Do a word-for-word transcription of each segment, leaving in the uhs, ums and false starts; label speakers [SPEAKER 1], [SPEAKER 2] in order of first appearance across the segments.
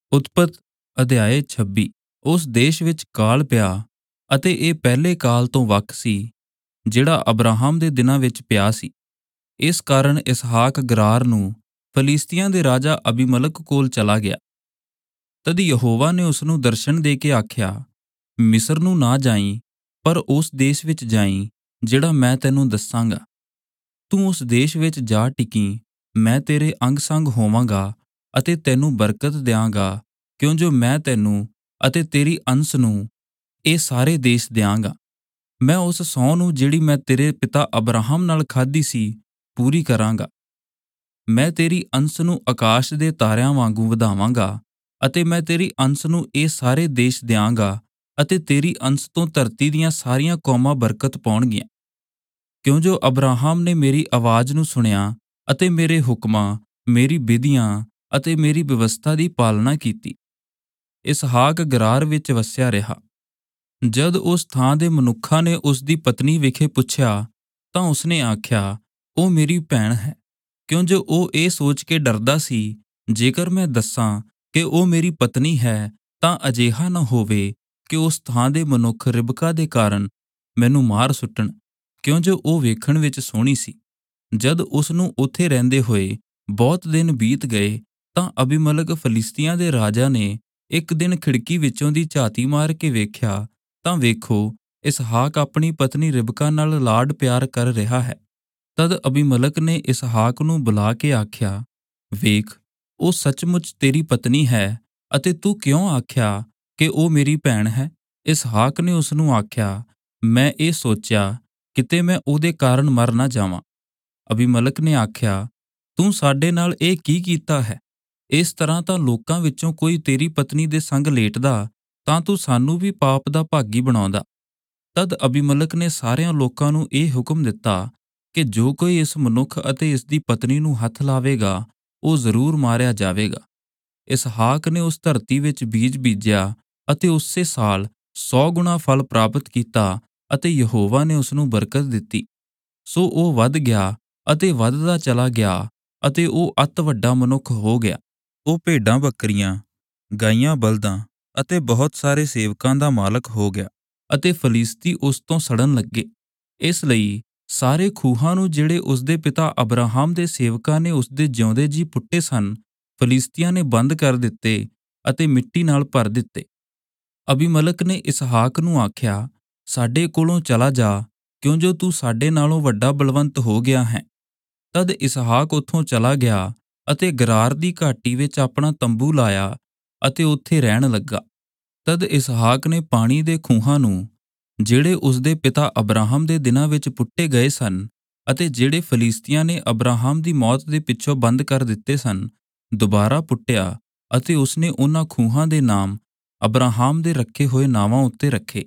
[SPEAKER 1] ਉਤਪਤ ਅਧਿਆਇ ਛੱਬੀ। ਉਸ ਦੇਸ਼ ਵਿੱਚ ਕਾਲ ਪਿਆ ਅਤੇ ਇਹ ਪਹਿਲੇ ਕਾਲ ਤੋਂ ਵੱਖ ਸੀ ਜਿਹੜਾ ਅਬਰਾਹਮ ਦੇ ਦਿਨਾਂ ਵਿੱਚ ਪਿਆ ਸੀ। ਇਸ ਕਾਰਨ ਇਸਹਾਕ ਗਰਾਰ ਨੂੰ ਫਲਿਸਤੀਆਂ ਦੇ ਰਾਜਾ ਅਬੀਮਲਕ ਕੋਲ ਚਲਾ ਗਿਆ। ਤਦ ਯਹੋਵਾ ਨੇ ਉਸ ਨੂੰ ਦਰਸ਼ਨ ਦੇ ਕੇ ਆਖਿਆ, ਮਿਸਰ ਨੂੰ ਨਾ ਜਾਈਂ, ਪਰ ਉਸ ਦੇਸ਼ ਵਿੱਚ ਜਾਈਂ ਜਿਹੜਾ ਮੈਂ ਤੈਨੂੰ ਦੱਸਾਂਗਾ। ਤੂੰ ਉਸ ਦੇਸ਼ ਵਿੱਚ ਜਾ ਟਿਕੀ, ਮੈਂ ਤੇਰੇ ਅੰਗ ਸੰਗ ਹੋਵਾਂਗਾ ਅਤੇ ਤੈਨੂੰ ਬਰਕਤ ਦਿਆਂਗਾ, ਕਿਉਂ ਜੋ ਮੈਂ ਤੈਨੂੰ ਅਤੇ ਤੇਰੀ ਅੰਸ ਨੂੰ ਇਹ ਸਾਰੇ ਦੇਸ਼ ਦਿਆਂਗਾ। ਮੈਂ ਉਸ ਸਹੁੰ ਨੂੰ ਜਿਹੜੀ ਮੈਂ ਤੇਰੇ ਪਿਤਾ ਅਬਰਾਹਮ ਨਾਲ ਖਾਧੀ ਸੀ ਪੂਰੀ ਕਰਾਂਗਾ। ਮੈਂ ਤੇਰੀ ਅੰਸ ਨੂੰ ਆਕਾਸ਼ ਦੇ ਤਾਰਿਆਂ ਵਾਂਗੂ ਵਧਾਵਾਂਗਾ ਅਤੇ ਮੈਂ ਤੇਰੀ ਅੰਸ ਨੂੰ ਇਹ ਸਾਰੇ ਦੇਸ਼ ਦਿਆਂਗਾ ਅਤੇ ਤੇਰੀ ਅੰਸ ਤੋਂ ਧਰਤੀ ਦੀਆਂ ਸਾਰੀਆਂ ਕੌਮਾਂ ਬਰਕਤ ਪਾਉਣਗੀਆਂ। ਕਿਉਂ ਜੋ ਅਬਰਾਹਮ ਨੇ ਮੇਰੀ ਆਵਾਜ਼ ਨੂੰ ਸੁਣਿਆ ਅਤੇ ਮੇਰੇ ਹੁਕਮਾਂ, ਮੇਰੀ ਵਿਧੀਆਂ ਅਤੇ ਮੇਰੀ ਵਿਵਸਥਾ ਦੀ ਪਾਲਣਾ ਕੀਤੀ। ਇਸਹਾਕ ਗਰਾਰ ਵਿੱਚ ਵਸਿਆ ਰਿਹਾ। ਜਦ ਉਸ ਥਾਂ ਦੇ ਮਨੁੱਖਾਂ ਨੇ ਉਸ ਦੀ ਪਤਨੀ ਵਿਖੇ ਪੁੱਛਿਆ ਤਾਂ ਉਸਨੇ ਆਖਿਆ, ਉਹ ਮੇਰੀ ਭੈਣ ਹੈ, ਕਿਉਂ ਜੋ ਉਹ ਇਹ ਸੋਚ ਕੇ ਡਰਦਾ ਸੀ, ਜੇਕਰ ਮੈਂ ਦੱਸਾਂ ਕਿ ਉਹ ਮੇਰੀ ਪਤਨੀ ਹੈ ਤਾਂ ਅਜਿਹਾ ਨਾ ਹੋਵੇ ਕਿ ਉਸ ਥਾਂ ਦੇ ਮਨੁੱਖ ਰਿਬਕਾ ਦੇ ਕਾਰਨ ਮੈਨੂੰ ਮਾਰ ਸੁੱਟਣ, ਕਿਉਂ ਜੋ ਉਹ ਵੇਖਣ ਵਿੱਚ ਸੋਹਣੀ ਸੀ। ਜਦ ਉਸ ਨੂੰ ਉੱਥੇ ਰਹਿੰਦੇ ਹੋਏ ਬਹੁਤ ਦਿਨ ਬੀਤ ਗਏ ਤਾਂ ਅਬੀਮਲਕ ਫਲਿਸਤੀਆਂ ਦੇ ਰਾਜਾ ਨੇ ਇੱਕ ਦਿਨ ਖਿੜਕੀ ਵਿੱਚੋਂ ਦੀ ਝਾਤੀ ਮਾਰ ਕੇ ਵੇਖਿਆ ਤਾਂ ਵੇਖੋ, ਇਸਹਾਕ ਆਪਣੀ ਪਤਨੀ ਰਿਬਕਾ ਨਾਲ ਲਾਡ ਪਿਆਰ ਕਰ ਰਿਹਾ ਹੈ। ਤਦ ਅਬੀਮਲਕ ਨੇ ਇਸਹਾਕ ਨੂੰ ਬੁਲਾ ਕੇ ਆਖਿਆ, ਵੇਖ, ਉਹ ਸੱਚਮੁੱਚ ਤੇਰੀ ਪਤਨੀ ਹੈ ਅਤੇ ਤੂੰ ਕਿਉਂ ਆਖਿਆ ਕਿ ਉਹ ਮੇਰੀ ਭੈਣ ਹੈ? ਇਸਹਾਕ ਨੇ ਉਸ ਨੂੰ ਆਖਿਆ, ਮੈਂ ਇਹ ਸੋਚਿਆ ਕਿਤੇ ਮੈਂ ਉਹਦੇ ਕਾਰਨ ਮਰ ਨਾ ਜਾਵਾਂ। ਅਬੀਮਲਕ ਨੇ ਆਖਿਆ, ਤੂੰ ਸਾਡੇ ਨਾਲ ਇਹ ਕੀ ਕੀਤਾ ਹੈ? ਇਸ ਤਰ੍ਹਾਂ ਤਾਂ ਲੋਕਾਂ ਵਿੱਚੋਂ ਕੋਈ ਤੇਰੀ ਪਤਨੀ ਦੇ ਸੰਗ ਲੇਟਦਾ ਤਾਂ ਤੂੰ ਸਾਨੂੰ ਵੀ ਪਾਪ ਦਾ ਭਾਗੀ ਬਣਾਉਂਦਾ। ਤਦ ਅਬੀਮਲਕ ਨੇ ਸਾਰਿਆਂ ਲੋਕਾਂ ਨੂੰ ਇਹ ਹੁਕਮ ਦਿੱਤਾ ਕਿ ਜੋ ਕੋਈ ਇਸ ਮਨੁੱਖ ਅਤੇ ਇਸ ਦੀ ਪਤਨੀ ਨੂੰ ਹੱਥ ਲਾਵੇਗਾ ਉਹ ਜ਼ਰੂਰ ਮਾਰਿਆ ਜਾਵੇਗਾ। ਇਸਹਾਕ ਨੇ ਉਸ ਧਰਤੀ ਵਿੱਚ ਬੀਜ ਬੀਜਿਆ ਅਤੇ ਉਸੇ ਸਾਲ ਸੌ ਗੁਣਾ ਫਲ ਪ੍ਰਾਪਤ ਕੀਤਾ ਅਤੇ ਯਹੋਵਾ ਨੇ ਉਸ ਨੂੰ ਬਰਕਤ ਦਿੱਤੀ। ਸੋ ਉਹ ਵੱਧ ਗਿਆ ਅਤੇ ਵੱਧਦਾ ਚਲਾ ਗਿਆ ਅਤੇ ਉਹ ਅਤ ਵੱਡਾ ਮਨੁੱਖ ਹੋ ਗਿਆ। ਉਹ ਭੇਡਾਂ ਬੱਕਰੀਆਂ, ਗਾਈਆਂ ਬਲਦਾਂ ਅਤੇ ਬਹੁਤ ਸਾਰੇ ਸੇਵਕਾਂ ਦਾ ਮਾਲਕ ਹੋ ਗਿਆ ਅਤੇ ਫਲਿਸਤੀ ਉਸ ਤੋਂ ਸੜਨ ਲੱਗੇ। ਇਸ ਲਈ ਸਾਰੇ ਖੂਹਾਂ ਨੂੰ ਜਿਹੜੇ ਉਸਦੇ ਪਿਤਾ ਅਬਰਾਹਮ ਦੇ ਸੇਵਕਾਂ ਨੇ ਉਸਦੇ ਜਿਉਂਦੇ ਜੀ ਪੁੱਟੇ ਸਨ, ਫਲਿਸਤੀਆਂ ਨੇ ਬੰਦ ਕਰ ਦਿੱਤੇ ਅਤੇ ਮਿੱਟੀ ਨਾਲ ਭਰ ਦਿੱਤੇ। ਅਬੀਮਲਕ ਨੇ ਇਸਹਾਕ ਨੂੰ ਆਖਿਆ, ਸਾਡੇ ਕੋਲੋਂ ਚਲਾ ਜਾ, ਕਿਉਂ ਜੋ ਤੂੰ ਸਾਡੇ ਨਾਲੋਂ ਵੱਡਾ ਬਲਵੰਤ ਹੋ ਗਿਆ ਹੈ। ਤਦ ਇਸਹਾਕ ਉੱਥੋਂ ਚਲਾ ਗਿਆ ਅਤੇ ਗਰਾਰ ਦੀ ਘਾਟੀ ਵਿੱਚ ਆਪਣਾ ਤੰਬੂ ਲਾਇਆ ਅਤੇ ਉੱਥੇ ਰਹਿਣ ਲੱਗਾ। ਤਦ ਇਸਹਾਕ ਨੇ ਪਾਣੀ ਦੇ ਖੂਹਾਂ ਨੂੰ ਜਿਹੜੇ ਉਸਦੇ ਪਿਤਾ ਅਬਰਾਹਮ ਦੇ ਦਿਨਾਂ ਵਿੱਚ ਪੁੱਟੇ ਗਏ ਸਨ ਅਤੇ ਜਿਹੜੇ ਫਲਿਸਤੀਆਂ ਨੇ ਅਬਰਾਹਮ ਦੀ ਮੌਤ ਦੇ ਪਿੱਛੋਂ ਬੰਦ ਕਰ ਦਿੱਤੇ ਸਨ, ਦੁਬਾਰਾ ਪੁੱਟਿਆ ਅਤੇ ਉਸਨੇ ਉਹਨਾਂ ਖੂਹਾਂ ਦੇ ਨਾਮ ਅਬਰਾਹਮ ਦੇ ਰੱਖੇ ਹੋਏ ਨਾਵਾਂ ਉੱਤੇ ਰੱਖੇ।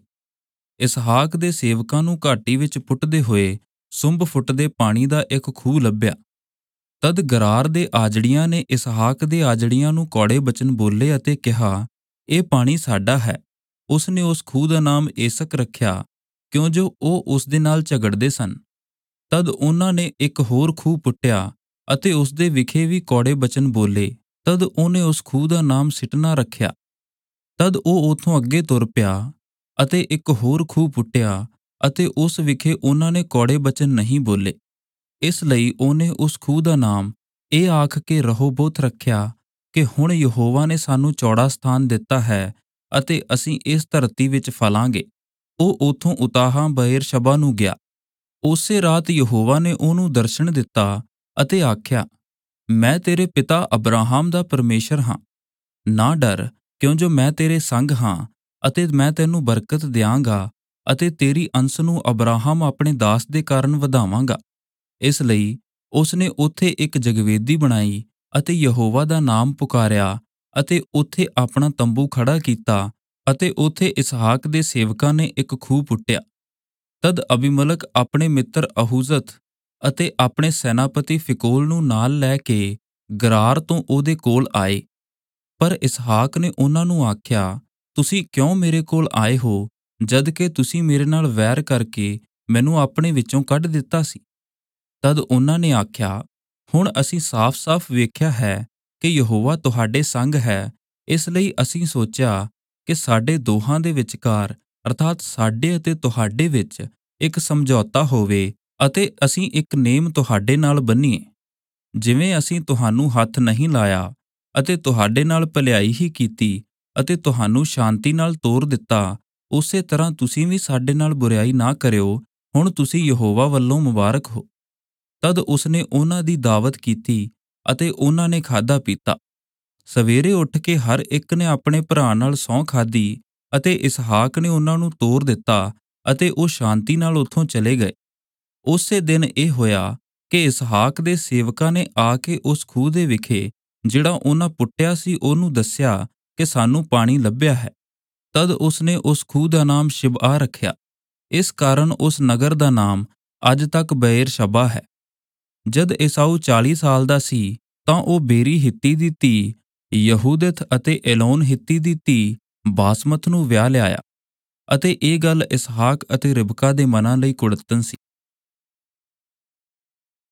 [SPEAKER 1] ਇਸਹਾਕ ਦੇ ਸੇਵਕਾਂ ਨੂੰ ਘਾਟੀ ਵਿੱਚ ਪੁੱਟਦੇ ਹੋਏ ਸੁੰਬ ਫੁੱਟਦੇ ਪਾਣੀ ਦਾ ਇੱਕ ਖੂਹ ਲੱਭਿਆ। ਤਦ ਗਰਾਰ ਦੇ ਆਜੜੀਆਂ ਨੇ ਇਸਹਾਕ ਦੇ ਆਜੜੀਆਂ ਨੂੰ ਕੌੜੇ ਬਚਨ ਬੋਲੇ ਅਤੇ ਕਿਹਾ, ਇਹ ਪਾਣੀ ਸਾਡਾ ਹੈ। ਉਸਨੇ ਉਸ ਖੂਹ ਦਾ ਨਾਮ ਏਸਕ ਰੱਖਿਆ, ਕਿਉਂ ਜੋ ਉਹ ਉਸ ਦੇ ਨਾਲ ਝਗੜਦੇ ਸਨ। ਤਦ ਉਹਨਾਂ ਨੇ ਇੱਕ ਹੋਰ ਖੂਹ ਪੁੱਟਿਆ ਅਤੇ ਉਸਦੇ ਵਿਖੇ ਵੀ ਕੌੜੇ ਬਚਨ ਬੋਲੇ। ਤਦ ਉਹਨੇ ਉਸ ਖੂਹ ਦਾ ਨਾਮ ਸਿਟਨਾ ਰੱਖਿਆ। ਤਦ ਉਹ ਉੱਥੋਂ ਅੱਗੇ ਤੁਰ ਪਿਆ ਅਤੇ ਇੱਕ ਹੋਰ ਖੂਹ ਪੁੱਟਿਆ ਅਤੇ ਉਸ ਵਿਖੇ ਉਹਨਾਂ ਨੇ ਕੌੜੇ ਬਚਨ ਨਹੀਂ ਬੋਲੇ। ਇਸ ਲਈ ਉਹਨੇ ਉਸ ਖੂਹ ਦਾ ਨਾਮ ਇਹ ਆਖ ਕੇ ਰਹੋਬੋਤ ਰੱਖਿਆ ਕਿ ਹੁਣ ਯਹੋਵਾ ਨੇ ਸਾਨੂੰ ਚੌੜਾ ਸਥਾਨ ਦਿੱਤਾ ਹੈ ਅਤੇ ਅਸੀਂ ਇਸ ਧਰਤੀ ਵਿੱਚ ਫਲਾਂਗੇ। ਉਹ ਉੱਥੋਂ ਉਤਾਹਾਂ ਬਏਰਸ਼ਬਾ ਨੂੰ ਗਿਆ। ਉਸੇ ਰਾਤ ਯਹੋਵਾ ਨੇ ਉਹਨੂੰ ਦਰਸ਼ਨ ਦਿੱਤਾ ਅਤੇ ਆਖਿਆ, ਮੈਂ ਤੇਰੇ ਪਿਤਾ ਅਬਰਾਹਮ ਦਾ ਪਰਮੇਸ਼ਰ ਹਾਂ। ਨਾ ਡਰ, ਕਿਉਂ ਜੋ ਮੈਂ ਤੇਰੇ ਸੰਗ ਹਾਂ ਅਤੇ ਮੈਂ ਤੈਨੂੰ ਬਰਕਤ ਦਿਆਂਗਾ ਅਤੇ ਤੇਰੀ ਅੰਸ ਨੂੰ ਅਬਰਾਹਮ ਆਪਣੇ ਦਾਸ ਦੇ ਕਾਰਨ ਵਧਾਵਾਂਗਾ। ਇਸ ਲਈ ਉਸਨੇ ਉੱਥੇ ਇੱਕ ਜਗਵੇਦੀ ਬਣਾਈ ਅਤੇ ਯਹੋਵਾ ਦਾ ਨਾਮ ਪੁਕਾਰਿਆ ਅਤੇ ਉੱਥੇ ਆਪਣਾ ਤੰਬੂ ਖੜਾ ਕੀਤਾ ਅਤੇ ਉੱਥੇ ਇਸਹਾਕ ਦੇ ਸੇਵਕਾਂ ਨੇ ਇੱਕ ਖੂਹ ਪੁੱਟਿਆ। ਤਦ ਅਬੀਮਲਕ ਆਪਣੇ ਮਿੱਤਰ ਅਹੂਜ਼ਤ ਅਤੇ ਆਪਣੇ ਸੈਨਾਪਤੀ ਫਿਕੋਲ ਨੂੰ ਨਾਲ ਲੈ ਕੇ ਗਰਾਰ ਤੋਂ ਉਹਦੇ ਕੋਲ ਆਏ। ਪਰ ਇਸਹਾਕ ਨੇ ਉਹਨਾਂ ਨੂੰ ਆਖਿਆ, ਤੁਸੀਂ ਕਿਉਂ ਮੇਰੇ ਕੋਲ ਆਏ ਹੋ ਜਦ ਕਿ ਤੁਸੀਂ ਮੇਰੇ ਨਾਲ ਵੈਰ ਕਰਕੇ ਮੈਨੂੰ ਆਪਣੇ ਵਿੱਚੋਂ ਕੱਢ ਦਿੱਤਾ ਸੀ? ਤਦ ਉਹਨਾਂ ਨੇ ਆਖਿਆ, ਹੁਣ ਅਸੀਂ ਸਾਫ਼-ਸਾਫ਼ ਵੇਖਿਆ ਹੈ ਕਿ ਯਹੋਵਾ ਤੁਹਾਡੇ ਸੰਗ ਹੈ ਇਸ ਲਈ ਅਸੀਂ ਸੋਚਿਆ ਕਿ ਸਾਡੇ ਦੋਹਾਂ ਦੇ ਵਿਚਕਾਰ ਅਰਥਾਤ ਸਾਡੇ ਅਤੇ ਤੁਹਾਡੇ ਵਿੱਚ ਇੱਕ ਸਮਝੌਤਾ ਹੋਵੇ ਅਤੇ ਅਸੀਂ ਇੱਕ ਨੇਮ ਤੁਹਾਡੇ ਨਾਲ ਬੰਨੀਏ। ਜਿਵੇਂ ਅਸੀਂ ਤੁਹਾਨੂੰ ਹੱਥ ਨਹੀਂ ਲਾਇਆ ਅਤੇ ਤੁਹਾਡੇ ਨਾਲ ਭਲਾਈ ਹੀ ਕੀਤੀ ਅਤੇ ਤੁਹਾਨੂੰ ਸ਼ਾਂਤੀ ਨਾਲ ਤੋਰ ਦਿੱਤਾ, ਉਸੇ ਤਰ੍ਹਾਂ ਤੁਸੀਂ ਵੀ ਸਾਡੇ ਨਾਲ ਬੁਰਾਈ ਨਾ ਕਰਿਓ। ਹੁਣ ਤੁਸੀਂ ਯਹੋਵਾ ਵੱਲੋਂ ਮੁਬਾਰਕ ਹੋ। ਤਦ ਉਸਨੇ ਉਹਨਾਂ ਦੀ ਦਾਵਤ ਕੀਤੀ ਅਤੇ ਉਹਨਾਂ ਨੇ ਖਾਧਾ ਪੀਤਾ। ਸਵੇਰੇ ਉੱਠ ਕੇ ਹਰ ਇੱਕ ਨੇ ਆਪਣੇ ਭਰਾ ਨਾਲ ਸਹੁੰ ਖਾਧੀ ਅਤੇ ਇਸਹਾਕ ਨੇ ਉਹਨਾਂ ਨੂੰ ਤੋਰ ਦਿੱਤਾ ਅਤੇ ਉਹ ਸ਼ਾਂਤੀ ਨਾਲ ਉੱਥੋਂ ਚਲੇ ਗਏ। ਉਸੇ ਦਿਨ ਇਹ ਹੋਇਆ ਕਿ ਇਸਹਾਕ ਦੇ ਸੇਵਕਾਂ ਨੇ ਆ ਕੇ ਉਸ ਖੂਹ ਦੇ ਵਿਖੇ ਜਿਹੜਾ ਉਹਨਾਂ ਪੁੱਟਿਆ ਸੀ ਉਹਨੂੰ ਦੱਸਿਆ ਕਿ ਸਾਨੂੰ ਪਾਣੀ ਲੱਭਿਆ ਹੈ। ਤਦ ਉਸਨੇ ਉਸ ਖੂਹ ਦਾ ਨਾਮ ਸ਼ਿਬਆ ਰੱਖਿਆ। ਇਸ ਕਾਰਨ ਉਸ ਨਗਰ ਦਾ ਨਾਮ ਅੱਜ ਤੱਕ ਬਏਰ-ਸ਼ਬਾ ਹੈ। ਜਦ ਏਸਾੂ ਚਾਲੀ ਸਾਲ ਦਾ ਸੀ ਤਾਂ ਉਹ ਬੇਰੀ ਹਿੱਤੀ ਦੀ ਧੀ ਯਹੂਦਿਤ ਅਤੇ ਐਲੋਨ ਹਿੱਤੀ ਦੀ ਧੀ ਬਾਸਮਤ ਨੂੰ ਵਿਆਹ ਲਿਆਇਆ ਅਤੇ ਇਹ ਗੱਲ ਇਸਹਾਕ ਅਤੇ ਰਿਬਕਾ ਦੇ ਮਨਾਂ ਲਈ ਕੁੜੱਤਣ ਸੀ।